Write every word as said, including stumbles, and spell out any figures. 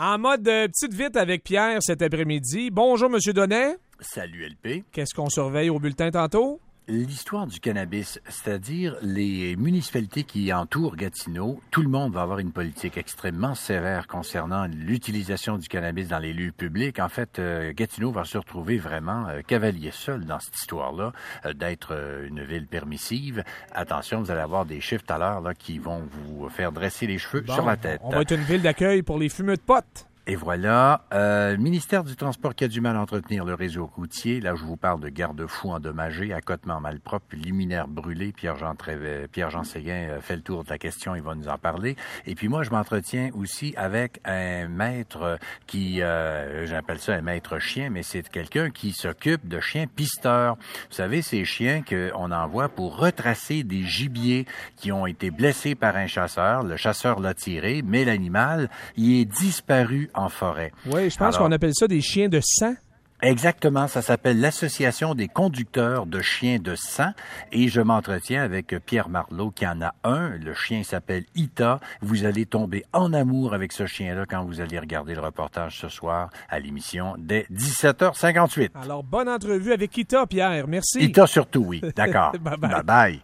En mode euh, petite vite avec Pierre cet après-midi. Bonjour, Monsieur Donnet. Salut L P. Qu'est-ce qu'on surveille au bulletin tantôt? L'histoire du cannabis, c'est-à-dire les municipalités qui entourent Gatineau, tout le monde va avoir une politique extrêmement sévère concernant l'utilisation du cannabis dans les lieux publics. En fait, euh, Gatineau va se retrouver vraiment euh, cavalier seul dans cette histoire-là, euh, d'être euh, une ville permissive. Attention, vous allez avoir des chiffres tout à l'heure là, qui vont vous faire dresser les cheveux Bon, sur la tête. On va être une ville d'accueil pour les fumeux de potes. Et voilà, euh, le ministère du Transport qui a du mal à entretenir le réseau routier. Là, je vous parle de garde-fous endommagés, accotements malpropres, luminaires brûlés. Pierre-Jean Trévé, Pierre-Jean Séguin fait le tour de la question, il va nous en parler. Et puis moi, je m'entretiens aussi avec un maître qui, euh, j'appelle ça un maître chien, mais c'est quelqu'un qui s'occupe de chiens pisteurs. Vous savez, ces chiens qu'on envoie pour retracer des gibiers qui ont été blessés par un chasseur. Le chasseur l'a tiré, mais l'animal, il est disparu en forêt. Oui, je pense Alors, qu'on appelle ça des chiens de sang. Exactement, ça s'appelle l'Association des conducteurs de chiens de sang et je m'entretiens avec Pierre Marleau qui en a un. Le chien s'appelle Ita. Vous allez tomber en amour avec ce chien-là quand vous allez regarder le reportage ce soir à l'émission dès dix-sept heures cinquante-huit. Alors, bonne entrevue avec Ita, Pierre. Merci. Ita surtout, oui. D'accord. Bye bye. Bye bye.